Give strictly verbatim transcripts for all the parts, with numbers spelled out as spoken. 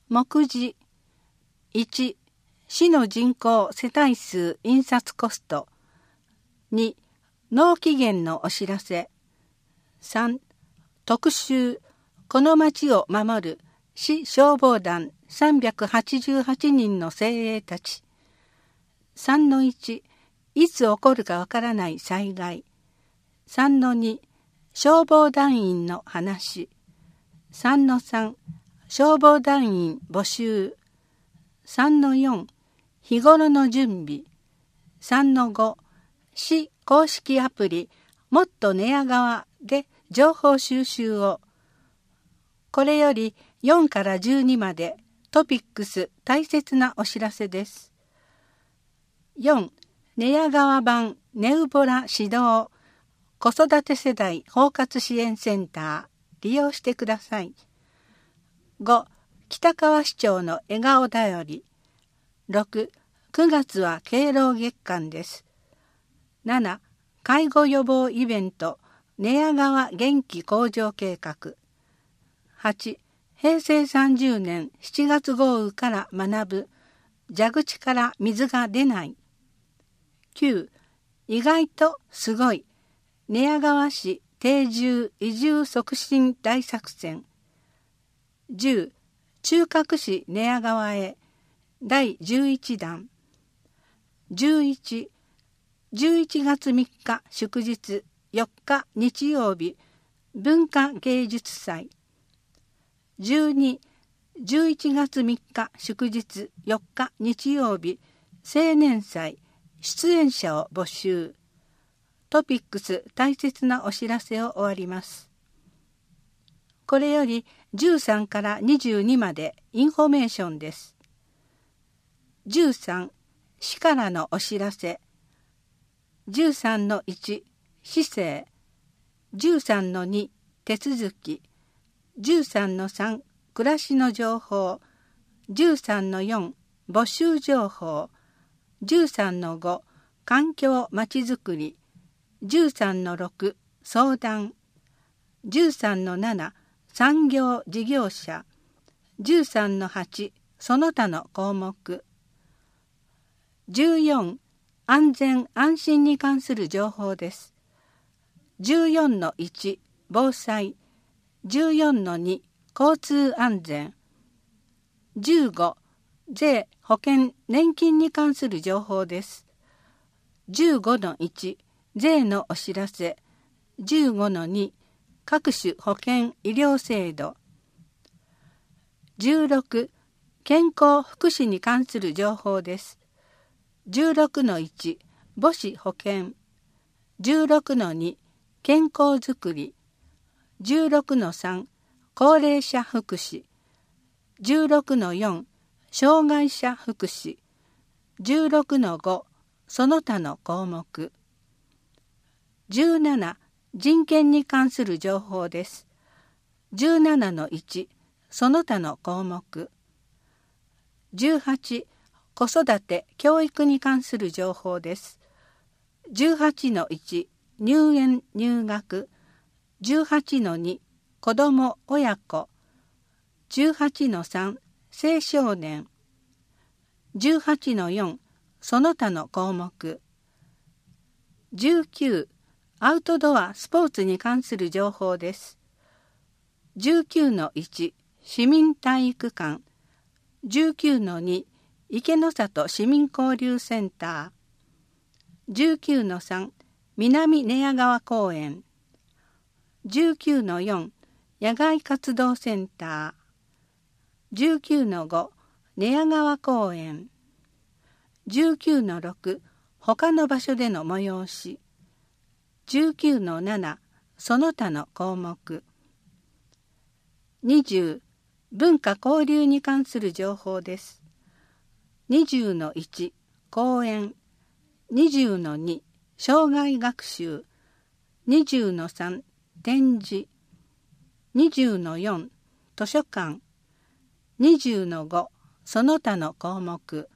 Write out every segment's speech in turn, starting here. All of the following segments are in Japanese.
目次いち、市の人口世帯数印刷コスト。に、納期限のお知らせ。さん、特集、この町を守る市消防団さんびゃくはちじゅうはちにんの精鋭たち。さんのいち、いつ起こるかわからない災害。さんのに、消防団員の話。さんのさん、消防団員募集。さんのよん、日頃の準備。さんのご、市公式アプリもっと寝屋川で情報収集を。これよりよんからじゅうにまでトピックス大切なお知らせです。よん、寝屋川版ネウボラ指導子育て世代包括支援センター利用してください。ご、北川市長の笑顔だより。ろく、くがつは敬老月間です。なな、介護予防イベント寝屋川元気向上計画。はち、へいせいさんじゅうねんしちがつ豪雨から学ぶ蛇口から水が出ない。きゅう、意外とすごい寝屋川市定住移住促進大作戦。じゅう、中核市寝屋川へだいじゅういちだん。じゅういち、じゅういちがつみっか祝日よっか日曜日文化芸術祭。じゅうに、じゅういちがつみっか祝日よっか日曜日青年祭出演者を募集。トピックス大切なお知らせを終わります。これよりじゅうさんからにじゅうにまでインフォメーションです。じゅうさん、市からのお知らせ。じゅうさんのいち、市政。じゅうさんのに、手続き。じゅうさんのさん、暮らしの情報。じゅうさんのよん、募集情報。じゅうさんのご、環境まちづくり。じゅうさんのろく、相談。じゅうさんのなな、産業事業者。じゅうさんのはち、その他の項目。じゅうよん、安全安心に関する情報です。じゅうよんのいち、防災。じゅうよんのに、交通安全。じゅうご、税、保険、年金に関する情報です。じゅうごのいち、税のお知らせ。じゅうごのに、各種保険医療制度。じゅうろく、健康福祉に関する情報です。じゅうろくのいち、母子保険。じゅうろくのに、健康づくり。じゅうろくのさん、高齢者福祉。じゅうろくのよん、障害者福祉。じゅうろくのご、その他の項目。じゅうなな、人権に関する情報です。じゅうななのいち、その他の項目。じゅうはち、子育て・教育に関する情報です。じゅうはちのいち、入園・入学。じゅうはちのに、子ども・親子。じゅうはちのさん、青少年。じゅうはちのよん、その他の項目。じゅうきゅう、アウトドア・スポーツに関する情報です。じゅうきゅうのいち、市民体育館。じゅうきゅうのに、池の里市民交流センター。じゅうきゅうのさん、南寝屋川公園。じゅうきゅうのよん、野外活動センター。じゅうきゅうのご、寝屋川公園。じゅうきゅうのろく、他の場所での催し。じゅうきゅうのなな、その他の項目。にじゅう、文化交流に関する情報です。にじゅうのいち、講演。にじゅうのに、生涯学習。にじゅうのさん、展示。にじゅうのよん、図書館。にじゅうのご、その他の項目。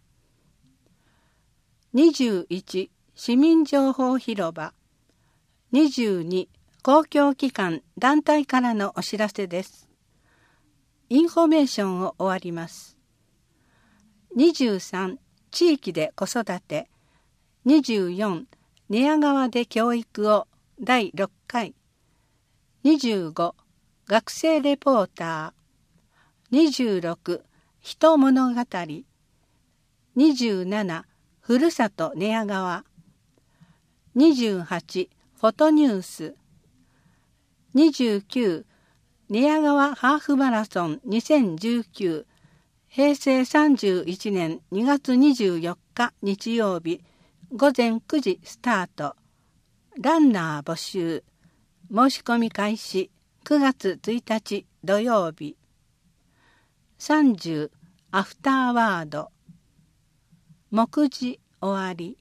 にじゅういち、市民情報広場。にじゅうに、公共機関団体からのお知らせです。 インフォメーションを終わります。にじゅうさん地域で子育て。にじゅうよん寝屋川で教育をだいろっかい。にじゅうご学生レポーター。にじゅうろく人物語。にじゅうななふるさと寝屋川。にじゅうはちフォトニュース。にじゅうきゅう寝屋川ハーフマラソンにせんじゅうきゅうへいせいさんじゅういちねんにがつにじゅうよっか日曜日ごぜんくじスタート。ランナー募集。申し込み開始くがつついたち土曜日。さんじゅうアフターワード。目次終わり。